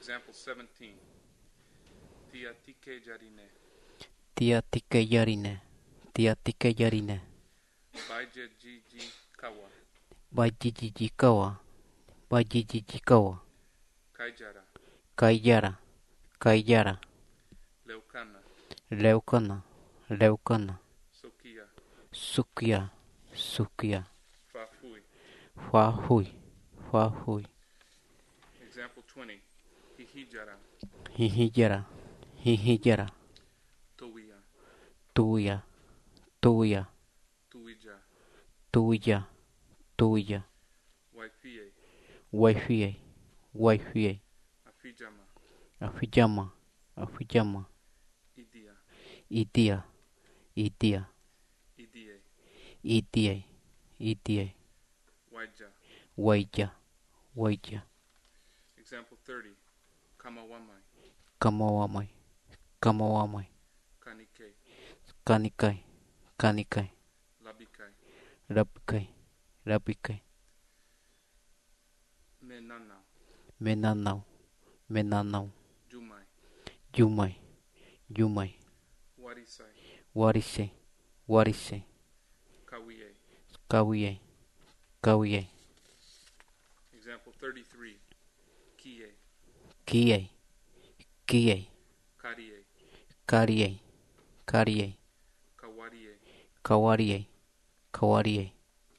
Example 17. Tiatike jarine. Tiatike yarine. Tiatike yarine. Baije jiji kawa. Bajijiji kawa. Bajijiji kawa. Kaijara. Kaiyara. Kaiyara. Leukana. Leukana. Leukana. Sukia. Sukia. Sukia. Fafui. Fahui. Fahui. Example 20. Hihijara. Hihijara. Hihijara. Tuia. Tuya. Tuya. Tuija. Tuya. Tuya. Waifie. Waifie. Waifie. Afijama. Afijama. Afijama. Idia. Idia. Idia. Idie. Idia. Idia. Waija. Waija. Waija. Example 30. Kamawamai. Kamawamai. Kamawamai. Kanike. Kanikai. Kanikai. Labikai. Rabikai. Rabikai. Menanau. Menanau. Menanau. Jumai. Jumai. Jumai. Warisai. Warise. Warise. Kawie. Kawie. Kawie. Example 33. Kie. Kie. Kie. Karie. Karie. Karie. Kawarie. Kawarie. Kawarie.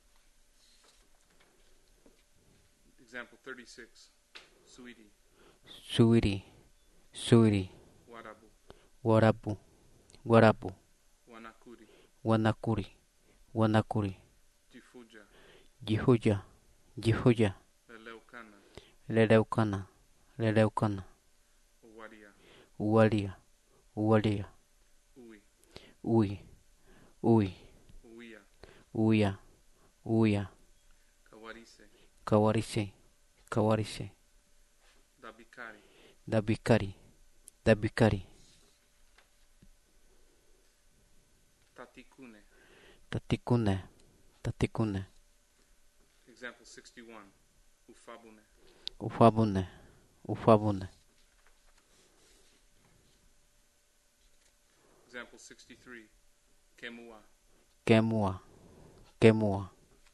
Example 36. Suidi. Suiri. Suiri. Warabu. Warabu. Warabu. Wanakuri. Wanakuri. Wanakuri. Jifuja. Jihuja. Jihuja. Leleukana. Leleukana. Leleukana. Uwaria. Uwalia. Uwalia. Ui. Ui. Ui. Uia. Uya. Uya. Kawarise. Kawarise. Kawarise. Dabikari. Dabikari. Dabikari. Tatikune. Tatikune. Tatikune. Example 61. Ufabune. Ufabune. Ufabune. Example 63. Kemua. Kemua. Kemua.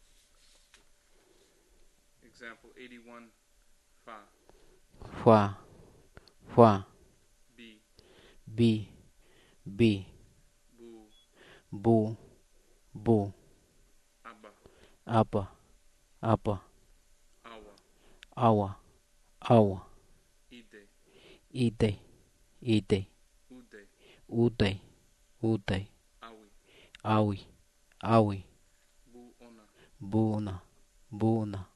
Example 81. Fa. Fa. Fa. Bi. Bi. Bi. Bu. Bu. Bu. Aba. Aba. Aba. Awa. Awa. Awa. Ide. Ide. Ide. Ude. Ude. Ude. Awi. Awi. Awi. Bu ona. Buna. Buna.